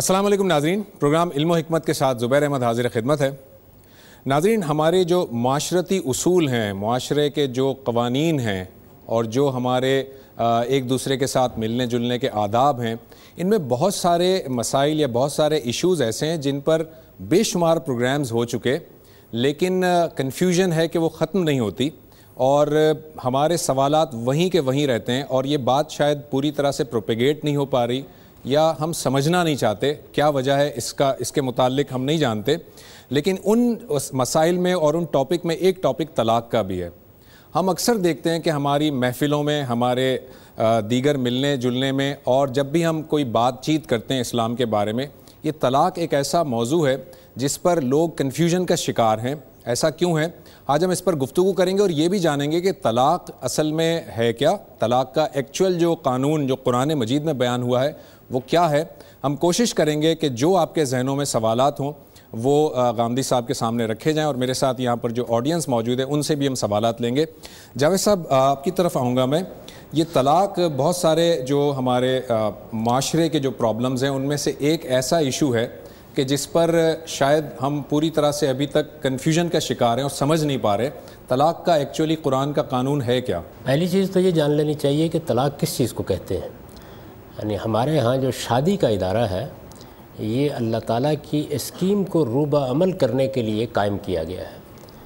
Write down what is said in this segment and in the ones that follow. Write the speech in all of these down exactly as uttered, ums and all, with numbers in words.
السلام علیکم ناظرین، پروگرام علم و حکمت کے ساتھ زبیر احمد حاضر خدمت ہے۔ ناظرین، ہمارے جو معاشرتی اصول ہیں، معاشرے کے جو قوانین ہیں اور جو ہمارے ایک دوسرے کے ساتھ ملنے جلنے کے آداب ہیں، ان میں بہت سارے مسائل یا بہت سارے ایشوز ایسے ہیں جن پر بے شمار پروگرامز ہو چکے، لیکن کنفیوژن ہے کہ وہ ختم نہیں ہوتی اور ہمارے سوالات وہیں کے وہیں رہتے ہیں، اور یہ بات شاید پوری طرح سے پروپیگیٹ نہیں ہو پا رہی یا ہم سمجھنا نہیں چاہتے کیا وجہ ہے اس کا، اس کے متعلق ہم نہیں جانتے۔ لیکن ان مسائل میں اور ان ٹاپک میں ایک ٹاپک طلاق کا بھی ہے۔ ہم اکثر دیکھتے ہیں کہ ہماری محفلوں میں، ہمارے دیگر ملنے جلنے میں، اور جب بھی ہم کوئی بات چیت کرتے ہیں اسلام کے بارے میں، یہ طلاق ایک ایسا موضوع ہے جس پر لوگ کنفیوژن کا شکار ہیں۔ ایسا کیوں ہے؟ آج ہم اس پر گفتگو کریں گے اور یہ بھی جانیں گے کہ طلاق اصل میں ہے کیا، طلاق کا ایکچول جو قانون جو قرآن مجید میں بیان ہوا ہے وہ کیا ہے۔ ہم کوشش کریں گے کہ جو آپ کے ذہنوں میں سوالات ہوں وہ غامدی صاحب کے سامنے رکھے جائیں، اور میرے ساتھ یہاں پر جو آڈینس موجود ہے ان سے بھی ہم سوالات لیں گے۔ جاوید صاحب، آپ کی طرف آؤں گا میں۔ یہ طلاق بہت سارے جو ہمارے معاشرے کے جو پرابلمز ہیں ان میں سے ایک ایسا ایشو ہے کہ جس پر شاید ہم پوری طرح سے ابھی تک کنفیوژن کا شکار ہیں اور سمجھ نہیں پا رہے طلاق کا ایکچولی قرآن کا قانون ہے کیا۔ پہلی چیز تو یہ جان لینی چاہیے کہ طلاق کس چیز کو کہتے ہیں۔ یعنی ہمارے ہاں جو شادی کا ادارہ ہے یہ اللہ تعالیٰ کی اسکیم کو روبہ عمل کرنے کے لیے قائم کیا گیا ہے۔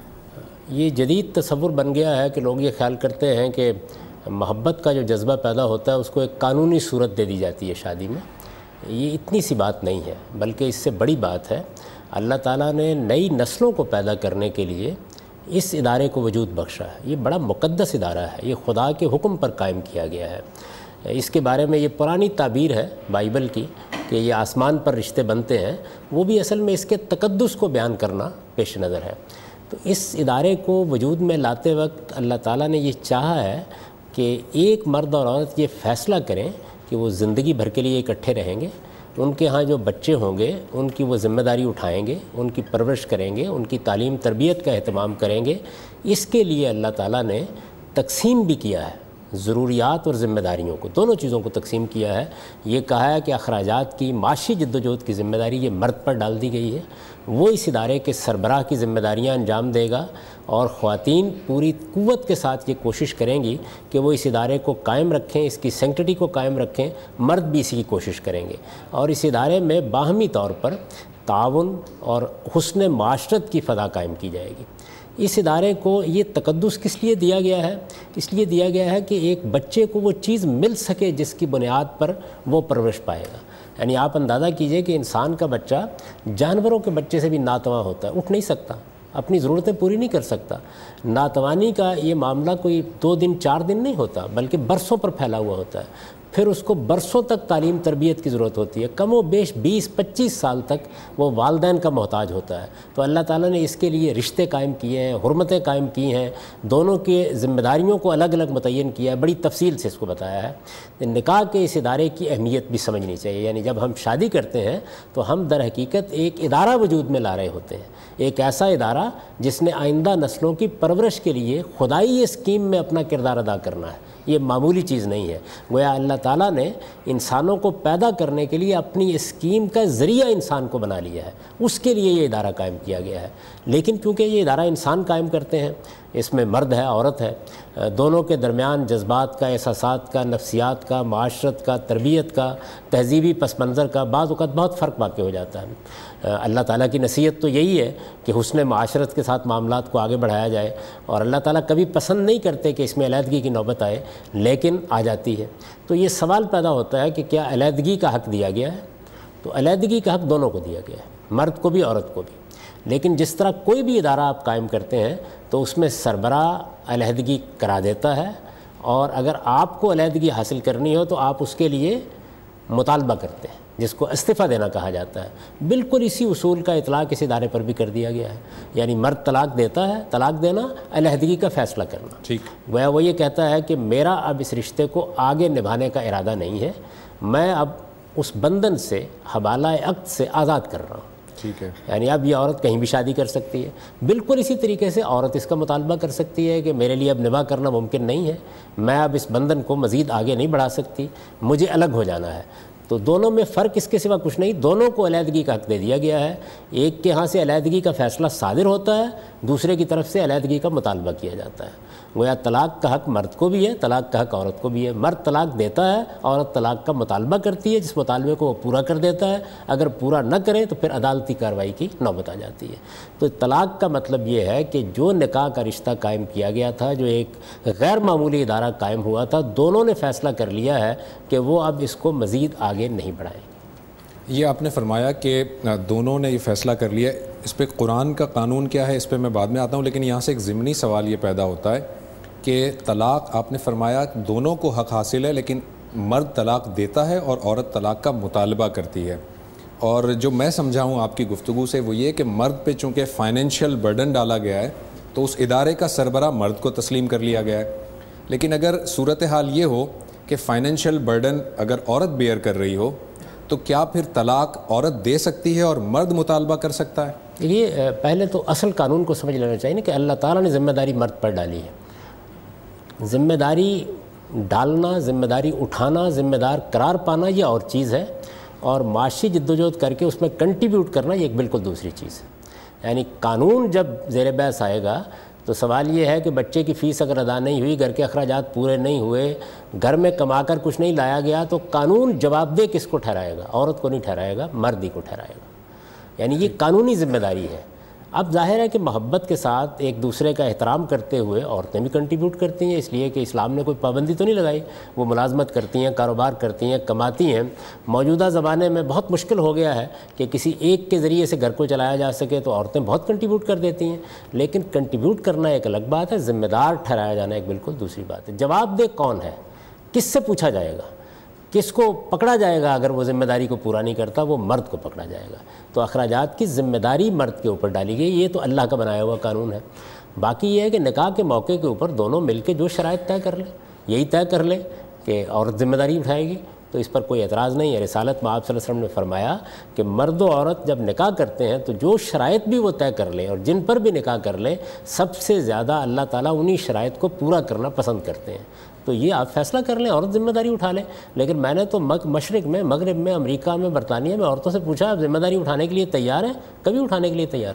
یہ جدید تصور بن گیا ہے کہ لوگ یہ خیال کرتے ہیں کہ محبت کا جو جذبہ پیدا ہوتا ہے اس کو ایک قانونی صورت دے دی جاتی ہے شادی میں۔ یہ اتنی سی بات نہیں ہے، بلکہ اس سے بڑی بات ہے اللہ تعالیٰ نے نئی نسلوں کو پیدا کرنے کے لیے اس ادارے کو وجود بخشا ہے۔ یہ بڑا مقدس ادارہ ہے، یہ خدا کے حکم پر قائم کیا گیا ہے۔ اس کے بارے میں یہ پرانی تعبیر ہے بائبل کی کہ یہ آسمان پر رشتے بنتے ہیں، وہ بھی اصل میں اس کے تقدس کو بیان کرنا پیش نظر ہے۔ تو اس ادارے کو وجود میں لاتے وقت اللہ تعالیٰ نے یہ چاہا ہے کہ ایک مرد اور عورت یہ فیصلہ کریں کہ وہ زندگی بھر کے لیے اکٹھے رہیں گے، ان کے ہاں جو بچے ہوں گے ان کی وہ ذمہ داری اٹھائیں گے، ان کی پرورش کریں گے، ان کی تعلیم تربیت کا اہتمام کریں گے۔ اس کے لیے اللہ تعالیٰ نے تقسیم بھی کیا ہے، ضروریات اور ذمہ داریوں کو، دونوں چیزوں کو تقسیم کیا ہے۔ یہ کہا ہے کہ اخراجات کی معاشی جدوجہد کی ذمہ داری یہ مرد پر ڈال دی گئی ہے، وہ اس ادارے کے سربراہ کی ذمہ داریاں انجام دے گا، اور خواتین پوری قوت کے ساتھ یہ کوشش کریں گی کہ وہ اس ادارے کو قائم رکھیں، اس کی سینکٹٹی کو قائم رکھیں۔ مرد بھی اسی کی کوشش کریں گے، اور اس ادارے میں باہمی طور پر تعاون اور حسن معاشرت کی فضا قائم کی جائے گی۔ اس ادارے کو یہ تقدس کس لیے دیا گیا ہے؟ اس لیے دیا گیا ہے کہ ایک بچے کو وہ چیز مل سکے جس کی بنیاد پر وہ پرورش پائے گا۔ یعنی آپ اندازہ کیجئے کہ انسان کا بچہ جانوروں کے بچے سے بھی ناتواں ہوتا ہے، اٹھ نہیں سکتا، اپنی ضرورتیں پوری نہیں کر سکتا۔ ناتوانی کا یہ معاملہ کوئی دو دن چار دن نہیں ہوتا، بلکہ برسوں پر پھیلا ہوا ہوتا ہے۔ پھر اس کو برسوں تک تعلیم تربیت کی ضرورت ہوتی ہے، کم و بیش بیس پچیس سال تک وہ والدین کا محتاج ہوتا ہے۔ تو اللہ تعالیٰ نے اس کے لیے رشتے قائم کیے ہیں، حرمتیں قائم کی ہیں، دونوں کے ذمہ داریوں کو الگ الگ متعین کیا ہے، بڑی تفصیل سے اس کو بتایا ہے۔ نکاح کے اس ادارے کی اہمیت بھی سمجھنی چاہیے۔ یعنی جب ہم شادی کرتے ہیں تو ہم در حقیقت ایک ادارہ وجود میں لا رہے ہوتے ہیں، ایک ایسا ادارہ جس نے آئندہ نسلوں کی پرورش کے لیے خدائی اسکیم میں اپنا کردار ادا کرنا ہے۔ یہ معمولی چیز نہیں ہے، گویا اللہ تعالیٰ نے انسانوں کو پیدا کرنے کے لیے اپنی اسکیم کا ذریعہ انسان کو بنا لیا ہے، اس کے لیے یہ ادارہ قائم کیا گیا ہے۔ لیکن کیونکہ یہ ادارہ انسان قائم کرتے ہیں، اس میں مرد ہے عورت ہے، دونوں کے درمیان جذبات کا، احساسات کا، نفسیات کا، معاشرت کا، تربیت کا، تہذیبی پس منظر کا بعض اوقات بہت فرق واقع ہو جاتا ہے۔ اللہ تعالیٰ کی نصیحت تو یہی ہے کہ حسن معاشرت کے ساتھ معاملات کو آگے بڑھایا جائے، اور اللہ تعالیٰ کبھی پسند نہیں کرتے کہ اس میں علیحدگی کی نوبت آئے، لیکن آ جاتی ہے۔ تو یہ سوال پیدا ہوتا ہے کہ کیا علیحدگی کا حق دیا گیا ہے؟ تو علیحدگی کا حق دونوں کو دیا گیا ہے، مرد کو بھی عورت کو بھی۔ لیکن جس طرح کوئی بھی ادارہ آپ قائم کرتے ہیں تو اس میں سربراہ علیحدگی کرا دیتا ہے، اور اگر آپ کو علیحدگی حاصل کرنی ہو تو آپ اس کے لیے مطالبہ کرتے ہیں، جس کو استعفیٰ دینا کہا جاتا ہے۔ بالکل اسی اصول کا اطلاق اس ادارے پر بھی کر دیا گیا ہے۔ یعنی مرد طلاق دیتا ہے، طلاق دینا، علیحدگی کا فیصلہ کرنا۔ ٹھیک، گویا وہ یہ کہتا ہے کہ میرا اب اس رشتے کو آگے نبھانے کا ارادہ نہیں ہے، میں اب اس بندھن سے، حوالہ عقد سے آزاد کر رہا ہوں۔ ٹھیک ہے، یعنی اب یہ عورت کہیں بھی شادی کر سکتی ہے۔ بالکل اسی طریقے سے عورت اس کا مطالبہ کر سکتی ہے کہ میرے لیے اب نباہ کرنا ممکن نہیں ہے، میں اب اس بندھن کو مزید آگے نہیں بڑھا سکتی، مجھے الگ ہو جانا ہے۔ تو دونوں میں فرق اس کے سوا کچھ نہیں، دونوں کو علیحدگی کا حق دے دیا گیا ہے۔ ایک کے ہاں سے علیحدگی کا فیصلہ صادر ہوتا ہے، دوسرے کی طرف سے علیحدگی کا مطالبہ کیا جاتا ہے۔ گویا طلاق کا حق مرد کو بھی ہے، طلاق کا حق عورت کو بھی ہے۔ مرد طلاق دیتا ہے، عورت طلاق کا مطالبہ کرتی ہے، جس مطالبے کو وہ پورا کر دیتا ہے، اگر پورا نہ کرے تو پھر عدالتی کارروائی کی نوبت آ جاتی ہے۔ تو طلاق کا مطلب یہ ہے کہ جو نکاح کا رشتہ قائم کیا گیا تھا، جو ایک غیر معمولی ادارہ قائم ہوا تھا، دونوں نے فیصلہ کر لیا ہے کہ وہ اب اس کو مزید آگے نہیں بڑھائیں۔ یہ آپ نے فرمایا کہ دونوں نے یہ فیصلہ کر لیا، اس پہ قرآن کا قانون کیا ہے اس پہ میں بعد میں آتا ہوں، لیکن یہاں سے ایک ضمنی سوال یہ پیدا ہوتا ہے کہ طلاق آپ نے فرمایا دونوں کو حق حاصل ہے، لیکن مرد طلاق دیتا ہے اور عورت طلاق کا مطالبہ کرتی ہے۔ اور جو میں سمجھا ہوں آپ کی گفتگو سے وہ یہ کہ مرد پہ چونکہ فائنینشیل برڈن ڈالا گیا ہے تو اس ادارے کا سربراہ مرد کو تسلیم کر لیا گیا ہے، لیکن اگر صورتحال یہ ہو کہ فائنینشیل برڈن اگر عورت بیئر کر رہی ہو تو کیا پھر طلاق عورت دے سکتی ہے اور مرد مطالبہ کر سکتا ہے؟ یہ پہلے تو اصل قانون کو سمجھ لینا چاہیے نا کہ اللہ تعالیٰ نے ذمہ داری مرد پر ڈالی ہے۔ ذمہ داری ڈالنا، ذمہ داری اٹھانا، ذمہ دار قرار پانا یہ اور چیز ہے، اور معاشی جدوجہد کر کے اس میں کنٹریبیوٹ کرنا یہ ایک بالکل دوسری چیز ہے۔ یعنی قانون جب زیر بحث آئے گا تو سوال یہ ہے کہ بچے کی فیس اگر ادا نہیں ہوئی، گھر کے اخراجات پورے نہیں ہوئے، گھر میں کما کر کچھ نہیں لایا گیا، تو قانون جواب دہ کس کو ٹھہرائے گا؟ عورت کو نہیں ٹھہرائے گا، مرد ہی کو ٹھہرائے گا۔ یعنی یہ قانونی ذمہ داری ہے۔ اب ظاہر ہے کہ محبت کے ساتھ ایک دوسرے کا احترام کرتے ہوئے عورتیں بھی کنٹریبیوٹ کرتی ہیں، اس لیے کہ اسلام نے کوئی پابندی تو نہیں لگائی، وہ ملازمت کرتی ہیں، کاروبار کرتی ہیں، کماتی ہیں۔ موجودہ زمانے میں بہت مشکل ہو گیا ہے کہ کسی ایک کے ذریعے سے گھر کو چلایا جا سکے، تو عورتیں بہت کنٹریبیوٹ کر دیتی ہیں، لیکن کنٹریبیوٹ کرنا ایک الگ بات ہے، ذمہ دار ٹھہرایا جانا ایک بالکل دوسری بات ہے۔ جواب دہ کون ہے؟ کس سے پوچھا جائے گا؟ کس کو پکڑا جائے گا؟ اگر وہ ذمہ داری کو پورا نہیں کرتا وہ مرد کو پکڑا جائے گا۔ تو اخراجات کی ذمہ داری مرد کے اوپر ڈالی گئی، یہ تو اللہ کا بنایا ہوا قانون ہے۔ باقی یہ ہے کہ نکاح کے موقع کے اوپر دونوں مل کے جو شرائط طے کر لیں، یہی طے کر لیں کہ عورت ذمہ داری اٹھائے گی، تو اس پر کوئی اعتراض نہیں ہے۔ رسالت میں آپ صلی اللہ علیہ وسلم نے فرمایا کہ مرد و عورت جب نکاح کرتے ہیں تو جو شرائط بھی وہ طے کر لیں اور جن پر بھی نکاح کر لیں، سب سے زیادہ اللہ تعالیٰ انہی شرائط کو پورا کرنا پسند کرتے ہیں۔ تو یہ آپ فیصلہ کر لیں، عورت ذمہ داری اٹھا لیں۔ لیکن میں نے تو مشرق میں، مغرب میں، امریکہ میں، برطانیہ میں عورتوں سے پوچھا آپ ذمہ داری اٹھانے کے لیے تیار ہیں؟ کبھی اٹھانے کے لیے تیار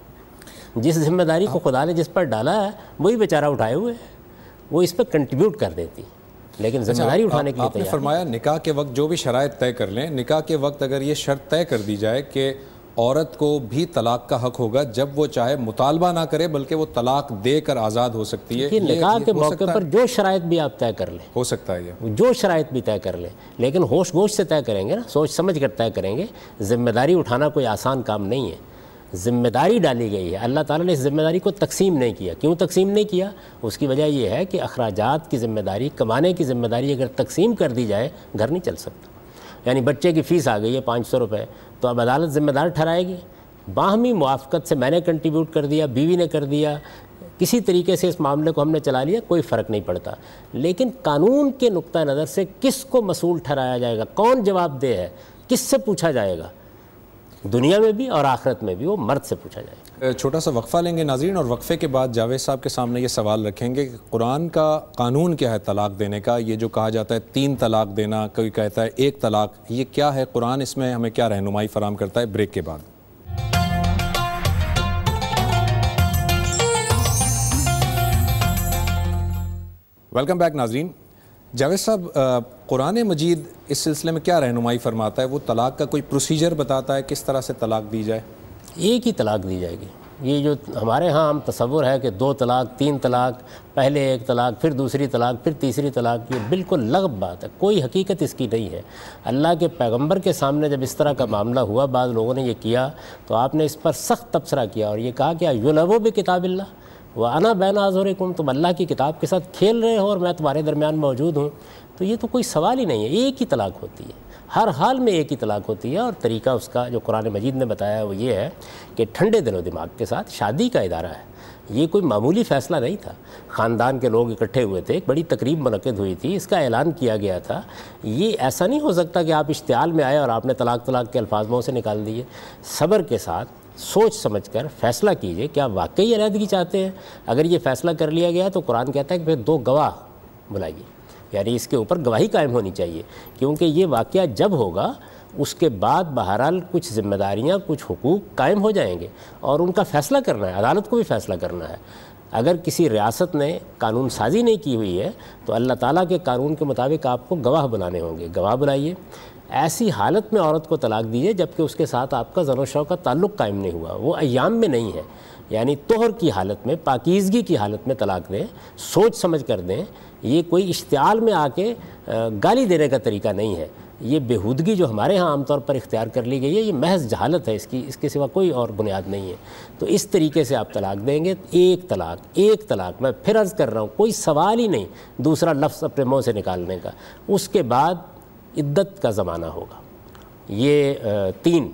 نہیں۔ جس ذمہ داری کو خدا نے جس پر ڈالا ہے وہی بیچارہ اٹھائے ہوئے ہے، وہ اس پہ کنٹریبیوٹ کر دیتی، لیکن ذمہ داری اٹھانے کے لیے تیار۔ آپ نے فرمایا نکاح کے وقت جو بھی شرائط طے کر لیں، نکاح کے وقت اگر یہ شرط طے کر دی جائے کہ عورت کو بھی طلاق کا حق ہوگا جب وہ چاہے مطالبہ نہ کرے بلکہ وہ طلاق دے کر آزاد ہو سکتی ہے، کہ نکاح کے موقع پر جو شرائط بھی آپ طے کر لیں، ہو سکتا ہے یہ جو شرائط بھی طے کر لیں، لیکن ہوش گوش سے طے کریں گے نا، سوچ سمجھ کر طے کریں گے۔ ذمہ داری اٹھانا کوئی آسان کام نہیں ہے، ذمہ داری ڈالی گئی ہے۔ اللہ تعالیٰ نے اس ذمہ داری کو تقسیم نہیں کیا۔ کیوں تقسیم نہیں کیا؟ اس کی وجہ یہ ہے کہ اخراجات کی ذمہ داری، کمانے کی ذمہ داری اگر تقسیم کر دی جائے گھر نہیں چل سکتا۔ یعنی بچے کی فیس آ گئی ہے پانچ سو روپے، تو اب عدالت ذمہ دار ٹھہرائے گی۔ باہمی موافقت سے میں نے کنٹریبیوٹ کر دیا، بیوی نے کر دیا، کسی طریقے سے اس معاملے کو ہم نے چلا لیا، کوئی فرق نہیں پڑتا۔ لیکن قانون کے نقطہ نظر سے کس کو مسئول ٹھہرایا جائے گا، کون جواب دہ ہے، کس سے پوچھا جائے گا، دنیا میں بھی اور آخرت میں بھی وہ مرد سے پوچھا جائے گا۔ چھوٹا سا وقفہ لیں گے ناظرین، اور وقفے کے بعد جاوید صاحب کے سامنے یہ سوال رکھیں گے کہ قرآن کا قانون کیا ہے طلاق دینے کا؟ یہ جو کہا جاتا ہے تین طلاق دینا، کوئی کہتا ہے ایک طلاق، یہ کیا ہے؟ قرآن اس میں ہمیں کیا رہنمائی فراہم کرتا ہے؟ بریک کے بعد ویلکم بیک ناظرین۔ جاوید صاحب، قرآن مجید اس سلسلے میں کیا رہنمائی فرماتا ہے؟ وہ طلاق کا کوئی پروسیجر بتاتا ہے کس طرح سے طلاق دی جائے؟ ایک ہی طلاق دی جائے گی۔ یہ جو ہمارے ہاں ہم تصور ہے کہ دو طلاق، تین طلاق، پہلے ایک طلاق، پھر دوسری طلاق، پھر تیسری طلاق، یہ بالکل لغو بات ہے، کوئی حقیقت اس کی نہیں ہے۔ اللہ کے پیغمبر کے سامنے جب اس طرح کا معاملہ ہوا، بعض لوگوں نے یہ کیا تو آپ نے اس پر سخت تبصرہ کیا اور یہ کہا کہ یلعبوا بکتاب اللہ وَأَنَا بَيْنَ أَظْهُرِكُمْ، تم اللہ کی کتاب کے ساتھ کھیل رہے ہو اور میں تمہارے درمیان موجود ہوں۔ تو یہ تو کوئی سوال ہی نہیں ہے، ایک ہی طلاق ہوتی ہے، ہر حال میں ایک ہی طلاق ہوتی ہے۔ اور طریقہ اس کا جو قرآن مجید نے بتایا ہے وہ یہ ہے کہ ٹھنڈے دل و دماغ کے ساتھ، شادی کا ادارہ ہے، یہ کوئی معمولی فیصلہ نہیں تھا۔ خاندان کے لوگ اکٹھے ہوئے تھے، ایک بڑی تقریب منعقد ہوئی تھی، اس کا اعلان کیا گیا تھا۔ یہ ایسا نہیں ہو سکتا کہ آپ اشتعال میں آئے اور آپ نے طلاق طلاق کے الفاظ منہ سے نکال دیے۔ صبر کے ساتھ سوچ سمجھ کر فیصلہ کیجئے، کیا واقعی علیحدگی چاہتے ہیں؟ اگر یہ فیصلہ کر لیا گیا تو قرآن کہتا ہے کہ پھر دو گواہ بلائیے، یعنی اس کے اوپر گواہی قائم ہونی چاہیے، کیونکہ یہ واقعہ جب ہوگا اس کے بعد بہرحال کچھ ذمہ داریاں، کچھ حقوق قائم ہو جائیں گے اور ان کا فیصلہ کرنا ہے، عدالت کو بھی فیصلہ کرنا ہے۔ اگر کسی ریاست نے قانون سازی نہیں کی ہوئی ہے تو اللہ تعالیٰ کے قانون کے مطابق آپ کو گواہ بنانے ہوں گے، گواہ بلائیے۔ ایسی حالت میں عورت کو طلاق دیجیے جبکہ اس کے ساتھ آپ کا زن و شو کا تعلق قائم نہیں ہوا، وہ ایام میں نہیں ہے، یعنی طہر کی حالت میں، پاکیزگی کی حالت میں طلاق دیں، سوچ سمجھ کر دیں۔ یہ کوئی اشتعال میں آ کے گالی دینے کا طریقہ نہیں ہے۔ یہ بےہودگی جو ہمارے ہاں عام طور پر اختیار کر لی گئی ہے، یہ محض جہالت ہے، اس کی اس کے سوا کوئی اور بنیاد نہیں ہے۔ تو اس طریقے سے آپ طلاق دیں گے، ایک طلاق ایک طلاق میں پھر عرض کر رہا ہوں، کوئی سوال ہی نہیں دوسرا لفظ اپنے منہ سے نکالنے کا۔ اس کے بعد عدت کا زمانہ ہوگا، یہ تین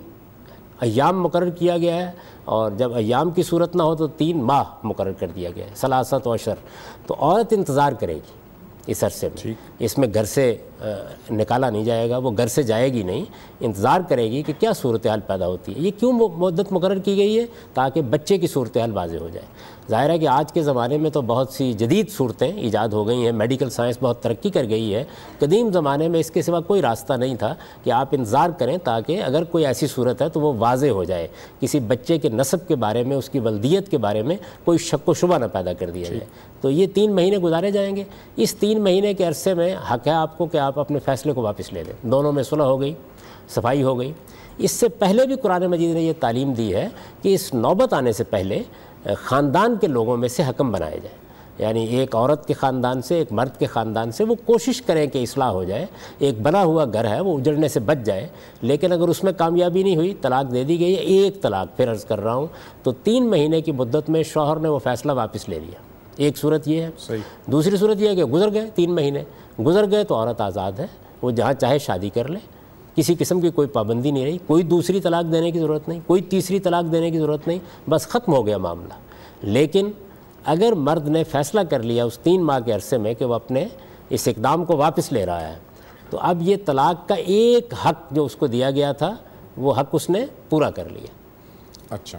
ایام مقرر کیا گیا ہے، اور جب ایام کی صورت نہ ہو تو تین ماہ مقرر کر دیا گیا ہے، ثلاثت و عشر۔ تو عورت انتظار کرے گی اس عرصے میں، اس میں گھر سے نکالا نہیں جائے گا، وہ گھر سے جائے گی نہیں، انتظار کرے گی کہ کیا صورتحال پیدا ہوتی ہے۔ یہ کیوں مدت مقرر کی گئی ہے؟ تاکہ بچے کی صورتحال واضح ہو جائے۔ ظاہر ہے کہ آج کے زمانے میں تو بہت سی جدید صورتیں ایجاد ہو گئی ہیں، میڈیکل سائنس بہت ترقی کر گئی ہے۔ قدیم زمانے میں اس کے سوا کوئی راستہ نہیں تھا کہ آپ انتظار کریں تاکہ اگر کوئی ایسی صورت ہے تو وہ واضح ہو جائے، کسی بچے کے نسب کے بارے میں، اس کی ولدیت کے بارے میں کوئی شک و شبہ نہ پیدا کر دیا جائے۔ تو یہ تین مہینے گزارے جائیں گے۔ اس تین مہینے کے عرصے میں حق ہے آپ کو کہ آپ اپنے فیصلے کو واپس لے لیں، دونوں میں صلح ہو گئی، صفائی ہو گئی۔ اس سے پہلے بھی قرآن مجید نے یہ تعلیم دی ہے کہ اس نوبت آنے سے پہلے خاندان کے لوگوں میں سے حکم بنائے جائیں، یعنی ایک عورت کے خاندان سے، ایک مرد کے خاندان سے وہ کوشش کریں کہ اصلاح ہو جائے، ایک بنا ہوا گھر ہے وہ اجڑنے سے بچ جائے۔ لیکن اگر اس میں کامیابی نہیں ہوئی، طلاق دے دی گئی ہے، ایک طلاق پھر عرض کر رہا ہوں، تو تین مہینے کی مدت میں شوہر نے وہ فیصلہ واپس لے لیا۔ ایک صورت یہ ہے۔ صحیح۔ دوسری صورت یہ ہے کہ گزر گئے تین مہینے، گزر گئے تو عورت آزاد ہے، وہ جہاں چاہے شادی کر لے، کسی قسم کی کوئی پابندی نہیں رہی، کوئی دوسری طلاق دینے کی ضرورت نہیں، کوئی تیسری طلاق دینے کی ضرورت نہیں، بس ختم ہو گیا معاملہ۔ لیکن اگر مرد نے فیصلہ کر لیا اس تین ماہ کے عرصے میں کہ وہ اپنے اس اقدام کو واپس لے رہا ہے، تو اب یہ طلاق کا ایک حق جو اس کو دیا گیا تھا وہ حق اس نے پورا کر لیا۔ اچھا،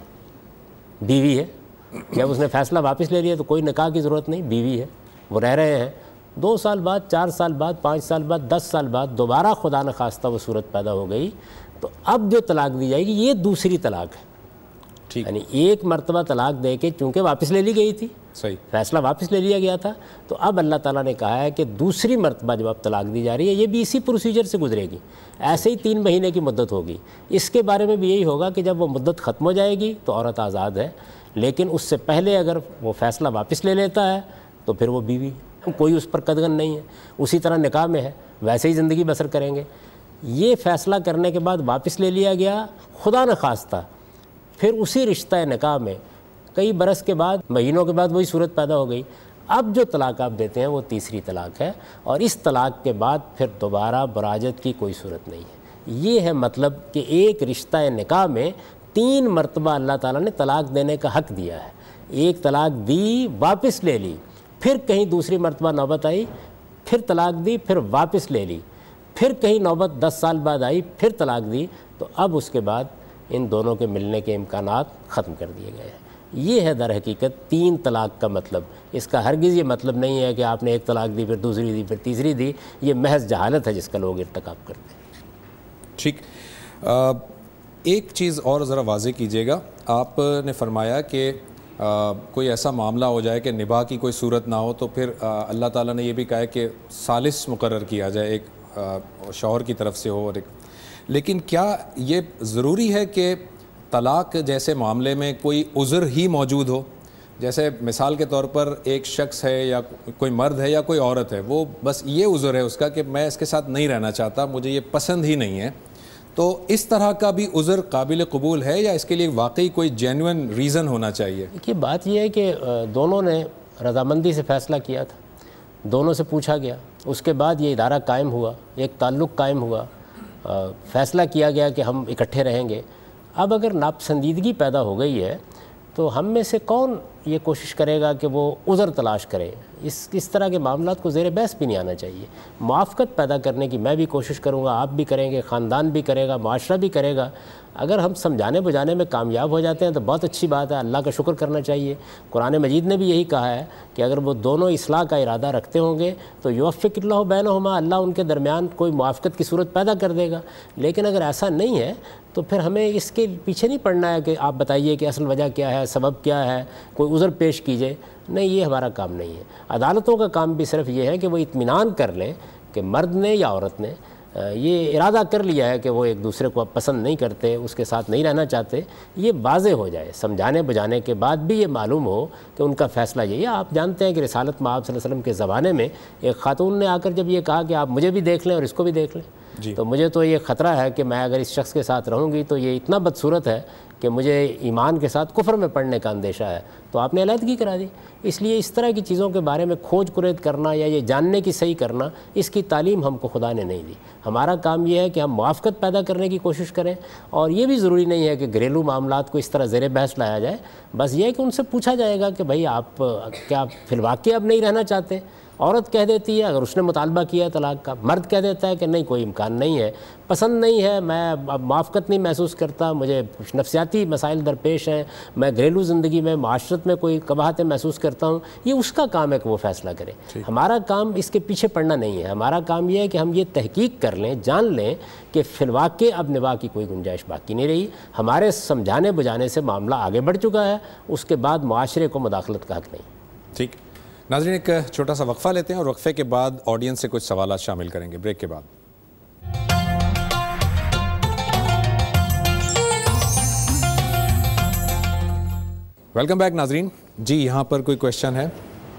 بیوی ہے، جب اس نے فیصلہ واپس لے لیا تو کوئی نکاح کی ضرورت نہیں، بیوی ہے، وہ رہ رہے ہیں۔ دو سال بعد، چار سال بعد، پانچ سال بعد، دس سال بعد دوبارہ خدا نخواستہ وہ صورت پیدا ہو گئی، تو اب جو طلاق دی جائے گی یہ دوسری طلاق ہے۔ ٹھیک، یعنی ایک مرتبہ طلاق دے کے چونکہ واپس لے لی گئی تھی، صحیح، فیصلہ واپس لے لیا گیا تھا، تو اب اللہ تعالیٰ نے کہا ہے کہ دوسری مرتبہ جب اب طلاق دی جا رہی ہے یہ بھی اسی پروسیجر سے گزرے گی، ایسے ہی تین مہینے کی مدت ہوگی۔ اس کے بارے میں بھی یہی ہوگا کہ جب وہ مدت ختم ہو جائے گی تو عورت آزاد ہے، لیکن اس سے پہلے اگر وہ فیصلہ واپس لے لیتا ہے تو پھر وہ بیوی، کوئی اس پر قدغن نہیں ہے، اسی طرح نکاح میں ہے، ویسے ہی زندگی بسر کریں گے۔ یہ فیصلہ کرنے کے بعد واپس لے لیا گیا، خدا نخواستہ پھر اسی رشتہ نکاح میں کئی برس کے بعد، مہینوں کے بعد وہی صورت پیدا ہو گئی، اب جو طلاق آپ دیتے ہیں وہ تیسری طلاق ہے، اور اس طلاق کے بعد پھر دوبارہ براجت کی کوئی صورت نہیں ہے۔ یہ ہے مطلب کہ ایک رشتہ نکاح میں تین مرتبہ اللہ تعالیٰ نے طلاق دینے کا حق دیا ہے۔ ایک طلاق دی، واپس لے لی، پھر کہیں دوسری مرتبہ نوبت آئی، پھر طلاق دی، پھر واپس لے لی، پھر کہیں نوبت دس سال بعد آئی، پھر طلاق دی، تو اب اس کے بعد ان دونوں کے ملنے کے امکانات ختم کر دیے گئے ہیں۔ یہ ہے در حقیقت تین طلاق کا مطلب۔ اس کا ہرگز یہ مطلب نہیں ہے کہ آپ نے ایک طلاق دی، پھر دوسری دی، پھر تیسری دی۔ یہ محض جہالت ہے جس کا لوگ ارتکاب کرتے ہیں۔ ٹھیک، ایک چیز اور ذرا واضح کیجیے گا، آپ نے فرمایا کہ آ, کوئی ایسا معاملہ ہو جائے کہ نباہ کی کوئی صورت نہ ہو تو پھر آ, اللہ تعالیٰ نے یہ بھی کہا ہے کہ ثالث مقرر کیا جائے، ایک آ, شوہر کی طرف سے ہو اور ایک، لیکن کیا یہ ضروری ہے کہ طلاق جیسے معاملے میں کوئی عذر ہی موجود ہو؟ جیسے مثال کے طور پر ایک شخص ہے یا کوئی مرد ہے یا کوئی عورت ہے، وہ بس یہ عذر ہے اس کا کہ میں اس کے ساتھ نہیں رہنا چاہتا، مجھے یہ پسند ہی نہیں ہے، تو اس طرح کا بھی عذر قابل قبول ہے یا اس کے لیے واقعی کوئی جینوئن ریزن ہونا چاہیے؟ دیکھیے بات یہ ہے کہ دونوں نے رضامندی سے فیصلہ کیا تھا، دونوں سے پوچھا گیا، اس کے بعد یہ ادارہ قائم ہوا، ایک تعلق قائم ہوا، فیصلہ کیا گیا کہ ہم اکٹھے رہیں گے۔ اب اگر ناپسندیدگی پیدا ہو گئی ہے تو ہم میں سے کون یہ کوشش کرے گا کہ وہ عذر تلاش کرے؟ اس اس طرح کے معاملات کو زیر بحث بھی نہیں آنا چاہیے. موافقت پیدا کرنے کی میں بھی کوشش کروں گا, آپ بھی کریں گے, خاندان بھی کرے گا, معاشرہ بھی کرے گا. اگر ہم سمجھانے بجانے میں کامیاب ہو جاتے ہیں تو بہت اچھی بات ہے, اللہ کا شکر کرنا چاہیے. قرآن مجید نے بھی یہی کہا ہے کہ اگر وہ دونوں اصلاح کا ارادہ رکھتے ہوں گے تو یوفق اللہ بینہما, اللہ ان کے درمیان کوئی موافقت کی صورت پیدا کر دے گا. لیکن اگر ایسا نہیں ہے تو پھر ہمیں اس کے پیچھے نہیں پڑنا ہے کہ آپ بتائیے کہ اصل وجہ کیا ہے, سبب کیا ہے, کوئی عذر پیش کیجئے. نہیں, یہ ہمارا کام نہیں ہے. عدالتوں کا کام بھی صرف یہ ہے کہ وہ اطمینان کر لیں کہ مرد نے یا عورت نے یہ ارادہ کر لیا ہے کہ وہ ایک دوسرے کو پسند نہیں کرتے, اس کے ساتھ نہیں رہنا چاہتے, یہ واضح ہو جائے. سمجھانے بجانے کے بعد بھی یہ معلوم ہو کہ ان کا فیصلہ یہی ہے. آپ جانتے ہیں کہ رسالت مآب صلی اللہ علیہ وسلم کے زمانے میں ایک خاتون نے آ کر جب یہ کہا کہ آپ مجھے بھی دیکھ لیں اور اس کو بھی دیکھ لیں, جی. تو مجھے تو یہ خطرہ ہے کہ میں اگر اس شخص کے ساتھ رہوں گی تو یہ اتنا بدصورت ہے کہ مجھے ایمان کے ساتھ کفر میں پڑنے کا اندیشہ ہے. تو آپ نے علیحدگی کرا دی. اس لیے اس طرح کی چیزوں کے بارے میں کھوج کرید کرنا یا یہ جاننے کی صحیح کرنا, اس کی تعلیم ہم کو خدا نے نہیں دی. ہمارا کام یہ ہے کہ ہم موافقت پیدا کرنے کی کوشش کریں, اور یہ بھی ضروری نہیں ہے کہ گھریلو معاملات کو اس طرح زیر بحث لایا جائے. بس یہ ہے کہ ان سے پوچھا جائے گا کہ بھائی آپ کیا فی الواقع اب نہیں رہنا چاہتے. عورت کہہ دیتی ہے اگر اس نے مطالبہ کیا طلاق کا, مرد کہہ دیتا ہے کہ نہیں کوئی امکان نہیں ہے, پسند نہیں ہے, میں اب موافقت نہیں محسوس کرتا, مجھے نفسیاتی مسائل درپیش ہیں, میں گھریلو زندگی میں معاشرت میں کوئی قباحتیں محسوس کرتا ہوں. یہ اس کا کام ہے کہ وہ فیصلہ کرے. ہمارا کام اس کے پیچھے پڑنا نہیں ہے. ہمارا کام یہ ہے کہ ہم یہ تحقیق کر لیں, جان لیں کہ فی الواقع اب نباہ کی کوئی گنجائش باقی نہیں رہی. ہمارے سمجھانے بجانے سے معاملہ آگے بڑھ چکا ہے, اس کے بعد معاشرے کو مداخلت کا حق نہیں. ٹھیک ناظرین, ایک چھوٹا سا وقفہ لیتے ہیں اور وقفے کے بعد آڈینس سے کچھ سوالات شامل کریں گے, بریک کے بعد. ویلکم بیک ناظرین. جی یہاں پر کوئی کویشچن ہے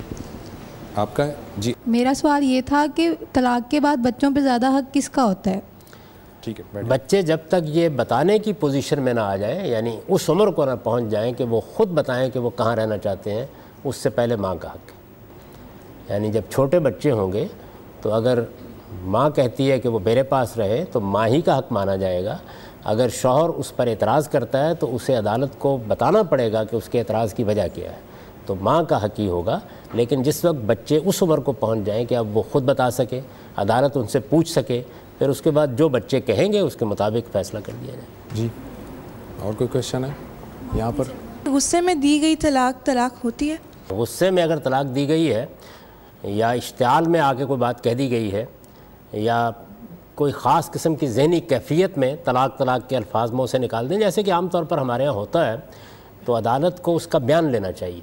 آپ کا؟ جی میرا سوال یہ تھا کہ طلاق کے بعد بچوں پہ زیادہ حق کس کا ہوتا ہے؟ ٹھیک ہے, بچے جب تک یہ بتانے کی پوزیشن میں نہ آ جائیں, یعنی اس عمر کو نہ پہنچ جائیں کہ وہ خود بتائیں کہ وہ کہاں رہنا چاہتے ہیں, اس سے پہلے ماں کا حق ہے. یعنی جب چھوٹے بچے ہوں گے تو اگر ماں کہتی ہے کہ وہ میرے پاس رہے تو ماں ہی کا حق مانا جائے گا. اگر شوہر اس پر اعتراض کرتا ہے تو اسے عدالت کو بتانا پڑے گا کہ اس کے اعتراض کی وجہ کیا ہے, تو ماں کا حق ہی ہوگا. لیکن جس وقت بچے اس عمر کو پہنچ جائیں کہ اب وہ خود بتا سکے, عدالت ان سے پوچھ سکے, پھر اس کے بعد جو بچے کہیں گے اس کے مطابق فیصلہ کر دیا جائے. جی اور کوئی کویشچن ہے یہاں پر؟ غصے میں دی گئی طلاق طلاق ہوتی ہے؟ غصے میں اگر طلاق دی گئی ہے یا اشتعال میں آ کے کوئی بات کہہ دی گئی ہے یا کوئی خاص قسم کی ذہنی کیفیت میں طلاق طلاق کے الفاظ منہ سے نکال دیں, جیسے کہ عام طور پر ہمارے یہاں ہوتا ہے, تو عدالت کو اس کا بیان لینا چاہیے.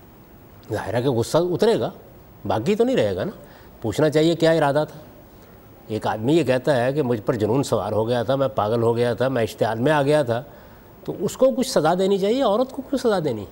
ظاہر ہے کہ غصہ اترے گا, باقی تو نہیں رہے گا نا. پوچھنا چاہیے کیا ارادہ تھا. ایک آدمی یہ کہتا ہے کہ مجھ پر جنون سوار ہو گیا تھا, میں پاگل ہو گیا تھا, میں اشتعال میں آ گیا تھا, تو اس کو کچھ سزا دینی چاہیے. عورت کو کیوں سزا دینی؟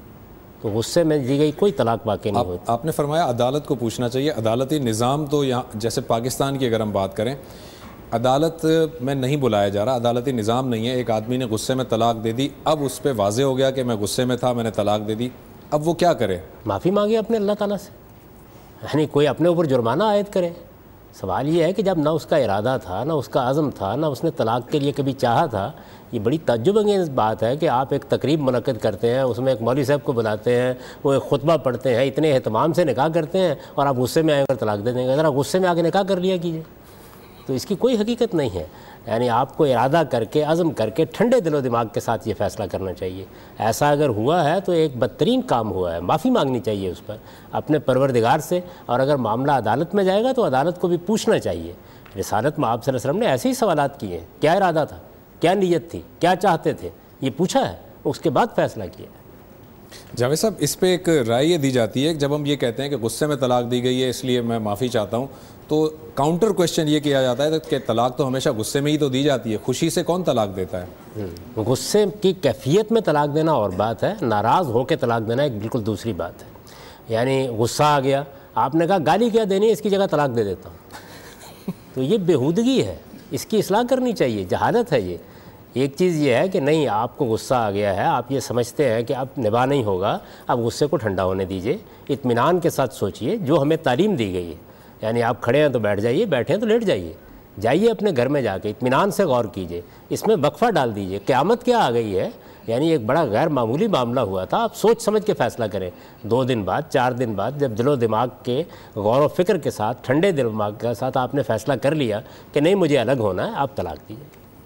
تو غصے میں دی گئی کوئی طلاق واقع نہیں ہوتی. آپ نے فرمایا عدالت کو پوچھنا چاہیے. عدالتی نظام تو یہاں جیسے پاکستان کی اگر ہم بات کریں, عدالت میں نہیں بلایا جا رہا, عدالتی نظام نہیں ہے. ایک آدمی نے غصے میں طلاق دے دی, اب اس پہ واضح ہو گیا کہ میں غصے میں تھا, میں نے طلاق دے دی, اب وہ کیا کرے؟ معافی مانگے اپنے اللہ تعالیٰ سے, یعنی کوئی اپنے اوپر جرمانہ عائد کرے. سوال یہ ہے کہ جب نہ اس کا ارادہ تھا, نہ اس کا عزم تھا, نہ اس نے طلاق کے لیے کبھی چاہا تھا. یہ بڑی تعجب انگیز بات ہے کہ آپ ایک تقریب منعقد کرتے ہیں, اس میں ایک مولوی صاحب کو بلاتے ہیں, وہ ایک خطبہ پڑھتے ہیں, اتنے اہتمام سے نکاح کرتے ہیں, اور آپ غصے میں آ کر طلاق دے دیں گے. ذرا غصے میں آ کے نکاح کر لیا کیجیے. تو اس کی کوئی حقیقت نہیں ہے. یعنی آپ کو ارادہ کر کے, عزم کر کے, ٹھنڈے دل و دماغ کے ساتھ یہ فیصلہ کرنا چاہیے. ایسا اگر ہوا ہے تو ایک بدترین کام ہوا ہے, معافی مانگنی چاہیے اس پر اپنے پروردگار سے. اور اگر معاملہ عدالت میں جائے گا تو عدالت کو بھی پوچھنا چاہیے. رسالت مآب صلی اللہ علیہ وسلم نے ایسے ہی سوالات کیے ہیں, کیا ارادہ تھا, کیا نیت تھی, کیا چاہتے تھے, یہ پوچھا ہے, اس کے بعد فیصلہ کیا. جاوید صاحب, اس پہ ایک رائے یہ دی جاتی ہے کہ جب ہم یہ کہتے ہیں کہ غصے میں طلاق دی گئی ہے اس لیے میں معافی چاہتا ہوں, تو کاؤنٹر کویشچن یہ کیا جاتا ہے کہ طلاق تو ہمیشہ غصے میں ہی تو دی جاتی ہے, خوشی سے کون طلاق دیتا ہے؟ غصے کی کیفیت میں طلاق دینا اور بات ہے, ناراض ہو کے طلاق دینا ایک بالکل دوسری بات ہے. یعنی غصہ آ گیا, آپ نے کہا گالی کیا دینی, اس کی جگہ طلاق دے دیتا ہوں, تو یہ بےہودگی ہے, اس کی اصلاح کرنی چاہیے, جہالت ہے یہ. ایک چیز یہ ہے کہ نہیں, آپ کو غصہ آ گیا ہے, آپ یہ سمجھتے ہیں کہ اب نباہ نہیں ہوگا, اب غصے کو ٹھنڈا ہونے دیجئے, اطمینان کے ساتھ سوچئے جو ہمیں تعلیم دی گئی ہے. یعنی آپ کھڑے ہیں تو بیٹھ جائیے, بیٹھے ہیں تو لیٹ جائیے, جائیے اپنے گھر میں جا کے اطمینان سے غور کیجئے, اس میں وقفہ ڈال دیجئے. قیامت کیا آ گئی ہے, یعنی ایک بڑا غیر معمولی معاملہ ہوا تھا. آپ سوچ سمجھ کے فیصلہ کریں. دو دن بعد, چار دن بعد جب دل و دماغ کے غور و فکر کے ساتھ, ٹھنڈے دل و دماغ کے ساتھ آپ نے فیصلہ کر لیا کہ نہیں مجھے الگ ہونا ہے, آپ طلاق دیجیے.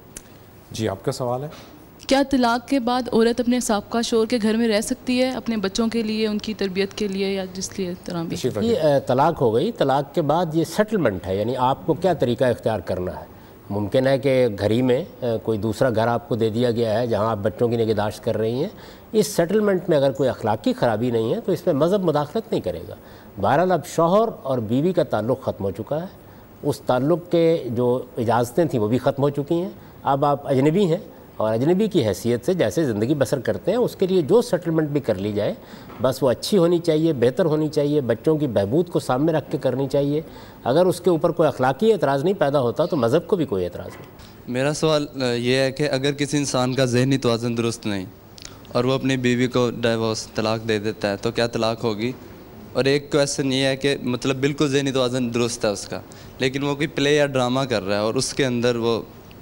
جی آپ کا سوال ہے. کیا طلاق کے بعد عورت اپنے سابقہ شوہر کے گھر میں رہ سکتی ہے اپنے بچوں کے لیے, ان کی تربیت کے لیے, یا جس لیے طرح بھی؟ یہ طلاق ہو گئی. طلاق کے بعد یہ سیٹلمنٹ ہے, یعنی آپ کو کیا طریقہ اختیار کرنا ہے. ممکن ہے کہ گھر ہی میں کوئی دوسرا گھر آپ کو دے دیا گیا ہے جہاں آپ بچوں کی نگہداشت کر رہی ہیں. اس سیٹلمنٹ میں اگر کوئی اخلاقی خرابی نہیں ہے تو اس میں مذہب مداخلت نہیں کرے گا. بہرحال اب شوہر اور بیوی کا تعلق ختم ہو چکا ہے. اس تعلق کے جو اجازتیں تھیں وہ بھی ختم ہو چکی ہیں. اب آپ اجنبی ہیں اور اجنبی کی حیثیت سے جیسے زندگی بسر کرتے ہیں اس کے لیے جو سیٹلمنٹ بھی کر لی جائے بس وہ اچھی ہونی چاہیے, بہتر ہونی چاہیے, بچوں کی بہبود کو سامنے رکھ کے کرنی چاہیے. اگر اس کے اوپر کوئی اخلاقی اعتراض نہیں پیدا ہوتا تو مذہب کو بھی کوئی اعتراض نہیں. میرا سوال یہ ہے کہ اگر کسی انسان کا ذہنی توازن درست نہیں اور وہ اپنی بیوی کو ڈائیورس طلاق دے دیتا ہے تو کیا طلاق ہوگی؟ اور ایک کویسچن یہ ہے کہ مطلب بالکل ذہنی توازن درست ہے اس کا, لیکن وہ کوئی پلے یا ڈرامہ کر رہا ہے اور اس کے اندر وہ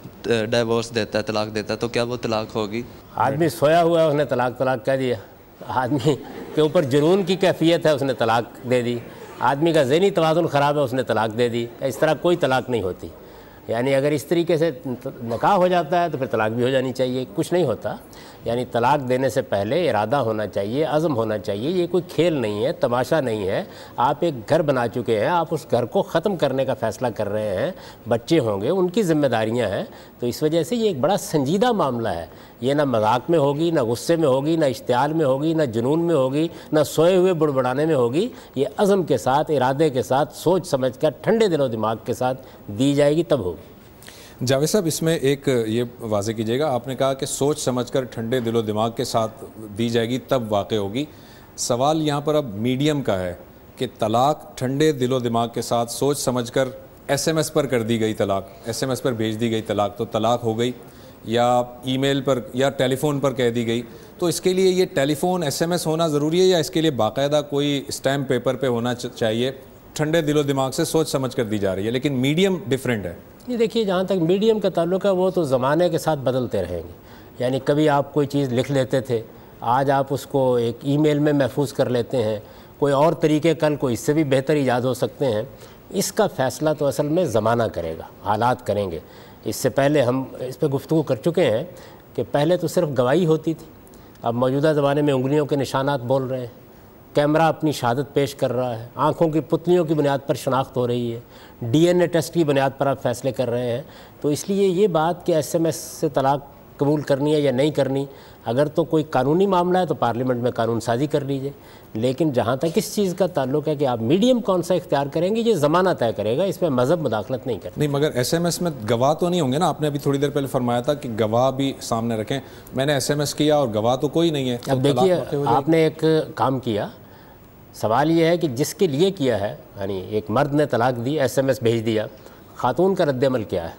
ڈائیورس دیتا ہے, طلاق دیتا ہے, تو کیا وہ طلاق ہوگی؟ آدمی سویا ہوا ہے, اس نے طلاق طلاق کہہ دیا. آدمی کے اوپر جنون کی کیفیت ہے, اس نے طلاق دے دی. آدمی کا ذہنی توازن خراب ہے, اس نے طلاق دے دی. اس طرح کوئی طلاق نہیں ہوتی. یعنی اگر اس طریقے سے نکاح ہو جاتا ہے تو پھر طلاق بھی ہو جانی چاہیے. کچھ نہیں ہوتا. یعنی طلاق دینے سے پہلے ارادہ ہونا چاہیے, عزم ہونا چاہیے. یہ کوئی کھیل نہیں ہے, تماشا نہیں ہے. آپ ایک گھر بنا چکے ہیں, آپ اس گھر کو ختم کرنے کا فیصلہ کر رہے ہیں. بچے ہوں گے, ان کی ذمہ داریاں ہیں. تو اس وجہ سے یہ ایک بڑا سنجیدہ معاملہ ہے. یہ نہ مذاق میں ہوگی, نہ غصے میں ہوگی, نہ اشتعال میں ہوگی, نہ جنون میں ہوگی, نہ سوئے ہوئے بڑبڑانے میں ہوگی. یہ عزم کے ساتھ, ارادے کے ساتھ, سوچ سمجھ کر ٹھنڈے دل و دماغ کے ساتھ دی جائے گی, تب ہوگی. جاوید صاحب اس میں ایک یہ واضح کیجیے گا, آپ نے کہا کہ سوچ سمجھ کر ٹھنڈے دل و دماغ کے ساتھ دی جائے گی تب واقع ہوگی. سوال یہاں پر اب میڈیم کا ہے کہ طلاق ٹھنڈے دل و دماغ کے ساتھ سوچ سمجھ کر ایس ایم ایس پر کر دی گئی طلاق, ایس ایم ایس پر بھیج دی گئی طلاق, تو طلاق ہو گئی, یا ای میل پر یا ٹیلی فون پر کہہ دی گئی. تو اس کے لیے یہ telephone S M S ہونا ضروری ہے, یا اس کے لیے باقاعدہ کوئی اسٹیمپ پیپر پہ ہونا چاہیے؟ ٹھنڈے دل و دماغ سے سوچ سمجھ کر دی جا رہی ہے, لیکن میڈیم ڈیفرنٹ ہے. یہ دیکھیے, جہاں تک میڈیم کا تعلق ہے وہ تو زمانے کے ساتھ بدلتے رہیں گے. یعنی کبھی آپ کوئی چیز لکھ لیتے تھے, آج آپ اس کو ایک ای میل میں محفوظ کر لیتے ہیں. کوئی اور طریقے کل کو اس سے بھی بہتر ایجاد ہو سکتے ہیں. اس کا فیصلہ تو اصل میں زمانہ کرے گا, حالات کریں گے. اس سے پہلے ہم اس پہ گفتگو کر چکے ہیں کہ پہلے تو صرف گواہی ہوتی تھی. اب موجودہ زمانے میں انگلیوں کے نشانات بول رہے ہیں, کیمرہ اپنی شہادت پیش کر رہا ہے, آنکھوں کی پتلیوں کی بنیاد پر شناخت ہو رہی ہے, ڈی این اے ٹیسٹ کی بنیاد پر آپ فیصلے کر رہے ہیں. تو اس لیے یہ بات کہ ایس ایم ایس سے طلاق قبول کرنی ہے یا نہیں کرنی, اگر تو کوئی قانونی معاملہ ہے تو پارلیمنٹ میں قانون سازی کر لیجیے. لیکن جہاں تک اس چیز کا تعلق ہے کہ آپ میڈیم کون سا اختیار کریں گے, یہ زمانہ طے کرے گا, اس میں مذہب مداخلت نہیں کرتا. نہیں, مگر ایس ایم ایس میں گواہ تو نہیں ہوں گے نا؟ آپ نے ابھی تھوڑی دیر پہلے فرمایا تھا کہ گواہ بھی سامنے رکھیں. میں نے ایس ایم ایس کیا اور گواہ تو کوئی نہیں ہے. اب دیکھیے, آپ نے ایک کام کیا, سوال یہ ہے کہ جس کے لیے کیا ہے, یعنی ایک مرد نے طلاق دی, ایس ایم ایس بھیج دیا, خاتون کا رد عمل کیا ہے؟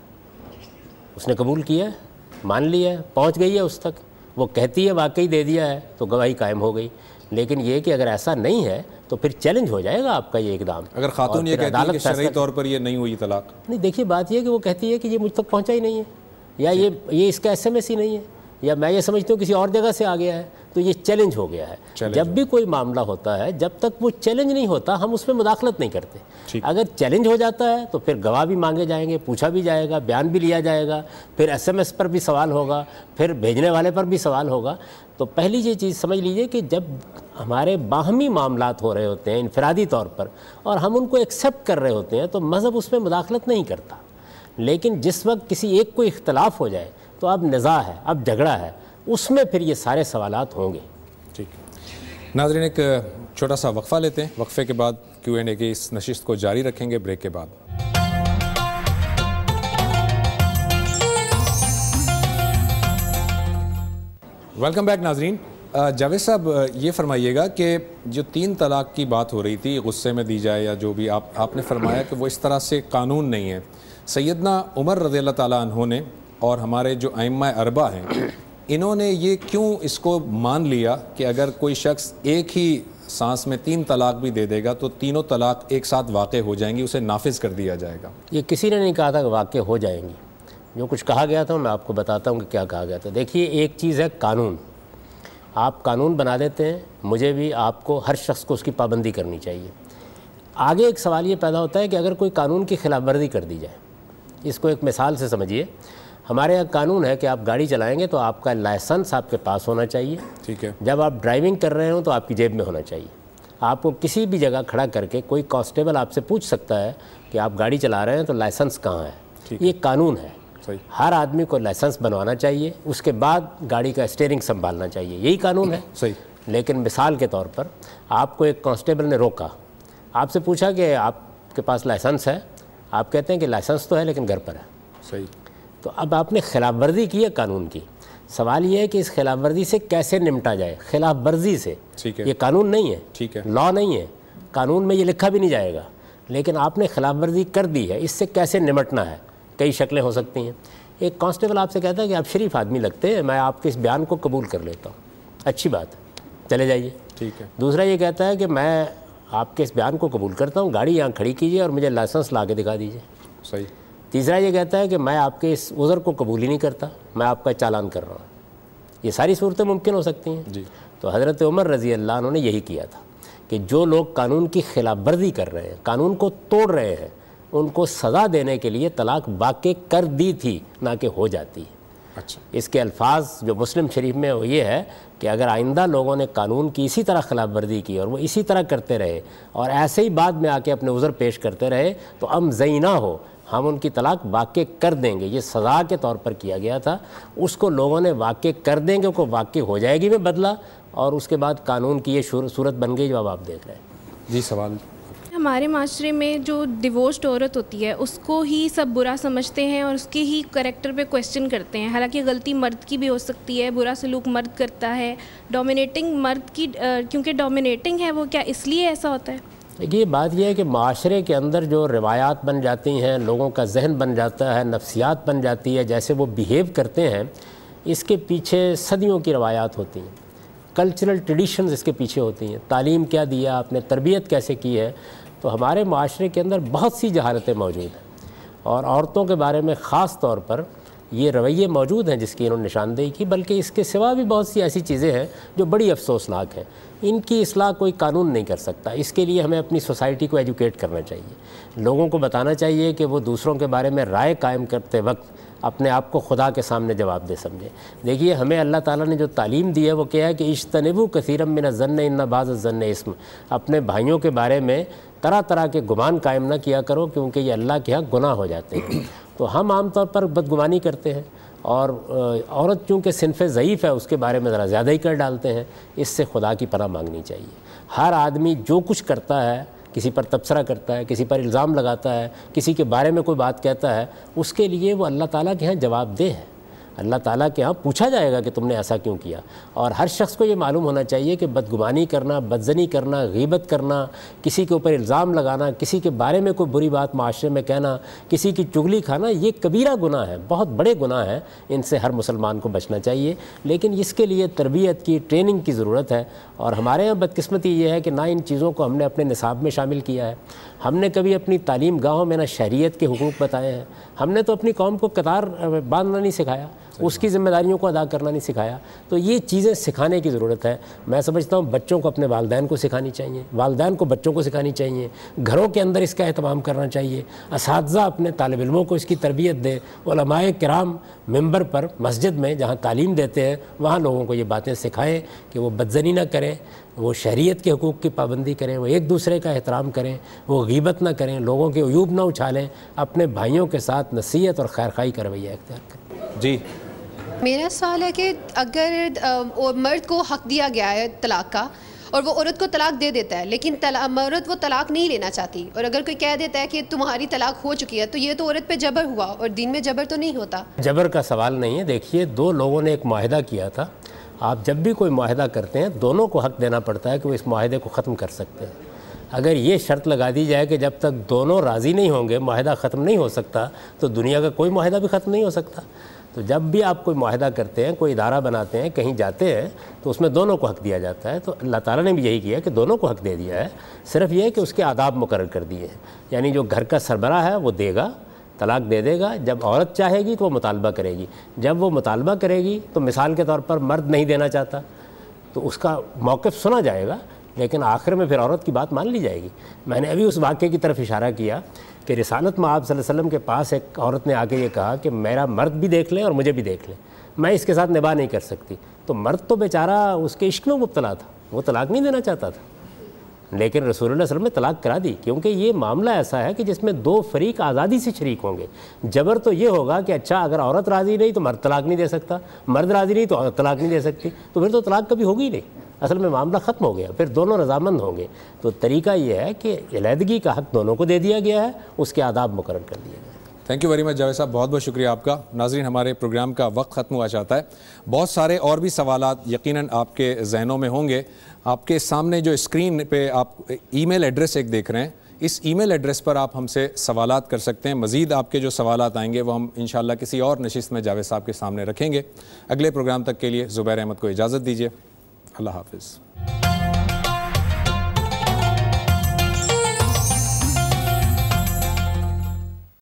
اس نے قبول کیا ہے, مان لیا ہے, پہنچ گئی ہے اس تک, وہ کہتی ہے واقعی دے دیا ہے تو گواہی قائم ہو گئی. لیکن یہ کہ اگر ایسا نہیں ہے تو پھر چیلنج ہو جائے گا آپ کا یہ اقدام. اگر خاتون یہ کہتی ہے کہ شرعی طور پر یہ نہیں ہوئی طلاق, نہیں, دیکھیے بات یہ ہے کہ وہ کہتی ہے کہ یہ مجھ تک پہنچا ہی نہیں ہے, یا یہ یہ اس کا ایس ایم ایس ہی نہیں ہے, یا میں یہ سمجھتا ہوں کسی اور جگہ سے آ گیا ہے, تو یہ چیلنج ہو گیا ہے. جب بھی کوئی معاملہ ہوتا ہے, جب تک وہ چیلنج نہیں ہوتا ہم اس میں مداخلت نہیں کرتے. اگر چیلنج ہو جاتا ہے تو پھر گواہ بھی مانگے جائیں گے, پوچھا بھی جائے گا, بیان بھی لیا جائے گا, پھر ایس ایم ایس پر بھی سوال ہوگا, پھر بھیجنے والے پر بھی سوال ہوگا. تو پہلی یہ چیز سمجھ لیجئے کہ جب ہمارے باہمی معاملات ہو رہے ہوتے ہیں انفرادی طور پر, اور ہم ان کو ایکسیپٹ کر رہے ہوتے ہیں, تو مذہب اس میں مداخلت نہیں کرتا. لیکن جس وقت کسی ایک کو اختلاف ہو جائے تو اب نزاع ہے, اب جھگڑا ہے, اس میں پھر یہ سارے سوالات ہوں گے. ٹھیک ہے ناظرین, ایک چھوٹا سا وقفہ لیتے ہیں. وقفے کے بعد کیو اینڈ اے کی اس نشست کو جاری رکھیں گے بریک کے بعد. ویلکم بیک ناظرین. جاوید صاحب یہ فرمائیے گا کہ جو تین طلاق کی بات ہو رہی تھی, غصے میں دی جائے یا جو بھی, آپ آپ نے فرمایا کہ وہ اس طرح سے قانون نہیں ہے. سیدنا عمر رضی اللہ تعالیٰ عنہ نے اور ہمارے جو ائمہ اربعہ ہیں, انہوں نے یہ کیوں اس کو مان لیا کہ اگر کوئی شخص ایک ہی سانس میں تین طلاق بھی دے دے گا تو تینوں طلاق ایک ساتھ واقع ہو جائیں گی, اسے نافذ کر دیا جائے گا؟ یہ کسی نے نہیں کہا تھا کہ واقع ہو جائیں گی. جو کچھ کہا گیا تھا میں آپ کو بتاتا ہوں کہ کیا کہا گیا تھا. دیکھیے, ایک چیز ہے قانون, آپ قانون بنا دیتے ہیں، مجھے بھی آپ کو ہر شخص کو اس کی پابندی کرنی چاہیے۔ آگے ایک سوال یہ پیدا ہوتا ہے کہ اگر کوئی قانون کی خلاف ورزی کر دی جائے، اس کو ایک مثال سے سمجھیے، ہمارے یہاں قانون ہے کہ آپ گاڑی چلائیں گے تو آپ کا لائسنس آپ کے پاس ہونا چاہیے، ٹھیک ہے، جب آپ ڈرائیونگ کر رہے ہوں تو آپ کی جیب میں ہونا چاہیے۔ آپ کو کسی بھی جگہ کھڑا کر کے کوئی کانسٹیبل آپ سے پوچھ سکتا ہے کہ آپ گاڑی چلا رہے ہیں تو لائسنس کہاں ہے، یہ قانون ہے۔ صحیح، ہر آدمی کو لائسنس بنوانا چاہیے، اس کے بعد گاڑی کا اسٹیئرنگ سنبھالنا چاہیے، یہی قانون ہے۔ صحیح، لیکن مثال کے طور پر آپ کو ایک کانسٹیبل نے روکا، آپ سے پوچھا کہ آپ کے پاس لائسنس ہے، آپ کہتے ہیں کہ لائسنس تو ہے لیکن گھر پر ہے، صحیح، تو اب آپ نے خلاف ورزی کی ہے قانون کی۔ سوال یہ ہے کہ اس خلاف ورزی سے کیسے نمٹا جائے، خلاف ورزی سے، ٹھیک ہے، یہ قانون نہیں ہے، ٹھیک ہے، لا نہیں ہے، قانون میں یہ لکھا بھی نہیں جائے گا، لیکن آپ نے خلاف ورزی کر دی ہے، اس سے کیسے نمٹنا ہے، کئی شکلیں ہو سکتی ہیں۔ ایک کانسٹیبل آپ سے کہتا ہے کہ آپ شریف آدمی لگتے ہیں، میں آپ کے اس بیان کو قبول کر لیتا ہوں، اچھی بات ہے، چلے جائیے۔ ٹھیک ہے، دوسرا یہ کہتا ہے کہ میں آپ کے اس بیان کو قبول کرتا ہوں، گاڑی یہاں کھڑی کیجیے اور مجھے لائسنس لا کے دکھا دیجیے۔ صحیح، تیسرا یہ کہتا ہے کہ میں آپ کے اس عذر کو قبول ہی نہیں کرتا، میں آپ کا چالان کر رہا ہوں۔ یہ ساری صورتیں ممکن ہو سکتی ہیں۔ جی، تو حضرت عمر رضی اللہ عنہ نے یہی کیا تھا کہ جو لوگ قانون کی خلاف ورزی کر رہے ہیں، قانون کو توڑ رہے ہیں، ان کو سزا دینے کے لیے طلاق واقع کر دی تھی، نہ کہ ہو جاتی ہے۔ اچھا، اس کے الفاظ جو مسلم شریف میں وہ یہ ہے کہ اگر آئندہ لوگوں نے قانون کی اسی طرح خلاف ورزی کی اور وہ اسی طرح کرتے رہے اور ایسے ہی بعد میں آ کے اپنے عذر پیش کرتے رہے تو ام زینا ہو، ہم ان کی طلاق واقع کر دیں گے۔ یہ سزا کے طور پر کیا گیا تھا، اس کو لوگوں نے واقع کر دیں گے، کو واقع ہو جائے گی میں بدلہ، اور اس کے بعد قانون کی یہ صورت بن گئی جو اب آپ دیکھ رہے ہیں۔ جی، سوال۔ ہمارے معاشرے میں جو ڈیورسڈ عورت ہوتی ہے اس کو ہی سب برا سمجھتے ہیں اور اس کے ہی کریکٹر پہ کویسچن کرتے ہیں، حالانکہ غلطی مرد کی بھی ہو سکتی ہے، برا سلوک مرد کرتا ہے، ڈومینیٹنگ مرد کی کیونکہ ڈومینیٹنگ ہے وہ، کیا اس لیے ایسا ہوتا ہے؟ یہ بات یہ ہے کہ معاشرے کے اندر جو روایات بن جاتی ہیں، لوگوں کا ذہن بن جاتا ہے، نفسیات بن جاتی ہے، جیسے وہ بیہیو کرتے ہیں، اس کے پیچھے صدیوں کی روایات ہوتی ہیں، کلچرل ٹریڈیشنز اس کے پیچھے ہوتی ہیں، تعلیم کیا دیا آپ نے، تربیت کیسے کی ہے۔ تو ہمارے معاشرے کے اندر بہت سی جہالتیں موجود ہیں، اور عورتوں کے بارے میں خاص طور پر یہ رویے موجود ہیں جس کی انہوں نے نشاندہی کی، بلکہ اس کے سوا بھی بہت سی ایسی چیزیں ہیں جو بڑی افسوسناک ہیں۔ ان کی اصلاح کوئی قانون نہیں کر سکتا، اس کے لیے ہمیں اپنی سوسائٹی کو ایجوکیٹ کرنا چاہیے، لوگوں کو بتانا چاہیے کہ وہ دوسروں کے بارے میں رائے قائم کرتے وقت اپنے آپ کو خدا کے سامنے جواب دے سمجھیں۔ دیکھیے ہمیں اللہ تعالیٰ نے جو تعلیم دی ہے وہ کیا ہے کہ اجتنبوا کثیرا من الظن ان بعض الظن اسم، اپنے بھائیوں کے بارے میں طرح طرح کے گمان قائم نہ کیا کرو کیونکہ یہ اللہ کے ہاں گناہ ہو جاتے ہیں۔ تو ہم عام طور پر بدگمانی کرتے ہیں، اور عورت چونکہ صنف ضعیف ہے اس کے بارے میں ذرا زیادہ ہی کر ڈالتے ہیں۔ اس سے خدا کی پناہ مانگنی چاہیے۔ ہر آدمی جو کچھ کرتا ہے، کسی پر تبصرہ کرتا ہے، کسی پر الزام لگاتا ہے، کسی کے بارے میں کوئی بات کہتا ہے، اس کے لیے وہ اللہ تعالیٰ کے ہاں جواب دہ ہے، اللہ تعالیٰ کے ہاں پوچھا جائے گا کہ تم نے ایسا کیوں کیا۔ اور ہر شخص کو یہ معلوم ہونا چاہیے کہ بدگمانی کرنا، بدزنی کرنا، غیبت کرنا، کسی کے اوپر الزام لگانا، کسی کے بارے میں کوئی بری بات معاشرے میں کہنا، کسی کی چغلی کھانا، یہ کبیرہ گناہ ہے، بہت بڑے گناہ ہیں، ان سے ہر مسلمان کو بچنا چاہیے۔ لیکن اس کے لیے تربیت کی، ٹریننگ کی ضرورت ہے، اور ہمارے یہاں بدقسمتی یہ ہے کہ نہ ان چیزوں کو ہم نے اپنے نصاب میں شامل کیا ہے، ہم نے کبھی اپنی تعلیم گاہوں میں نہ شہریت کے حقوق بتائے ہیں، ہم نے تو اپنی قوم کو قطار باندھنا نہیں سکھایا، اس کی ذمہ داریوں کو ادا کرنا نہیں سکھایا۔ تو یہ چیزیں سکھانے کی ضرورت ہے۔ میں سمجھتا ہوں بچوں کو اپنے والدین کو سکھانی چاہیے، والدین کو بچوں کو سکھانی چاہیے، گھروں کے اندر اس کا اہتمام کرنا چاہیے، اساتذہ اپنے طالب علموں کو اس کی تربیت دے، علماء کرام ممبر پر مسجد میں جہاں تعلیم دیتے ہیں وہاں لوگوں کو یہ باتیں سکھائیں کہ وہ بدزنی نہ کریں، وہ شریعت کے حقوق کی پابندی کریں، وہ ایک دوسرے کا احترام کریں، وہ غیبت نہ کریں، لوگوں کے عیوب نہ اچھالیں، اپنے بھائیوں کے ساتھ نصیحت اور خیرخواہی کا رویہ اختیار کریں۔ جی، میرا سوال ہے کہ اگر مرد کو حق دیا گیا ہے طلاق کا اور وہ عورت کو طلاق دے دیتا ہے، لیکن مرد وہ طلاق نہیں لینا چاہتی، اور اگر کوئی کہہ دیتا ہے کہ تمہاری طلاق ہو چکی ہے، تو یہ تو عورت پہ جبر ہوا، اور دین میں جبر تو نہیں ہوتا۔ جبر کا سوال نہیں ہے۔ دیکھیے دو لوگوں نے ایک معاہدہ کیا تھا، آپ جب بھی کوئی معاہدہ کرتے ہیں دونوں کو حق دینا پڑتا ہے کہ وہ اس معاہدے کو ختم کر سکتے ہیں۔ اگر یہ شرط لگا دی جائے کہ جب تک دونوں راضی نہیں ہوں گے معاہدہ ختم نہیں ہو سکتا، تو دنیا کا کوئی معاہدہ بھی ختم نہیں ہو سکتا۔ تو جب بھی آپ کوئی معاہدہ کرتے ہیں، کوئی ادارہ بناتے ہیں، کہیں جاتے ہیں، تو اس میں دونوں کو حق دیا جاتا ہے۔ تو اللہ تعالیٰ نے بھی یہی کیا کہ دونوں کو حق دے دیا ہے، صرف یہ ہے کہ اس کے آداب مقرر کر دیے ہیں۔ یعنی جو گھر کا سربراہ ہے وہ دے گا، طلاق دے دے گا، جب عورت چاہے گی تو وہ مطالبہ کرے گی، جب وہ مطالبہ کرے گی تو مثال کے طور پر مرد نہیں دینا چاہتا تو اس کا موقف سنا جائے گا، لیکن آخر میں پھر عورت کی بات مان لی جائے گی۔ میں نے ابھی اس واقعے کی طرف اشارہ کیا کہ رسالت میں آپ صلی اللہ علیہ وسلم کے پاس ایک عورت نے آ کے یہ کہا کہ میرا مرد بھی دیکھ لیں اور مجھے بھی دیکھ لیں، میں اس کے ساتھ نباہ نہیں کر سکتی۔ تو مرد تو بیچارہ اس کے عشق میں مبتلا تھا، وہ طلاق نہیں دینا چاہتا تھا، لیکن رسول اللہ صلی اللہ علیہ وسلم نے طلاق کرا دی، کیونکہ یہ معاملہ ایسا ہے کہ جس میں دو فریق آزادی سے شریک ہوں گے۔ جبر تو یہ ہوگا کہ اچھا اگر عورت راضی نہیں تو مرد طلاق نہیں دے سکتا، مرد راضی نہیں تو عورت طلاق نہیں دے سکتی، تو پھر تو طلاق کبھی ہوگی ہی نہیں، اصل میں معاملہ ختم ہو گیا، پھر دونوں رضامند ہوں گے۔ تو طریقہ یہ ہے کہ علیحدگی کا حق دونوں کو دے دیا گیا ہے، اس کے آداب مقرر کر دیے گئے۔ Thank you very much Javed Sahib, بہت بہت شکریہ آپ کا۔ ناظرین، ہمارے پروگرام کا وقت ختم ہوا چاہتا ہے، بہت سارے اور بھی سوالات یقیناً آپ کے ذہنوں میں ہوں گے۔ آپ کے سامنے جو اسکرین پہ آپ ای میل ایڈریس ایک دیکھ رہے ہیں، اس ای میل ایڈریس پر آپ ہم سے سوالات کر سکتے ہیں۔ مزید آپ کے جو سوالات آئیں گے وہ ہم انشاءاللہ کسی اور نشست میں جاوید صاحب کے سامنے رکھیں گے۔ اگلے پروگرام تک کے لیے زبیر احمد کو اجازت دیجیے، اللہ حافظ۔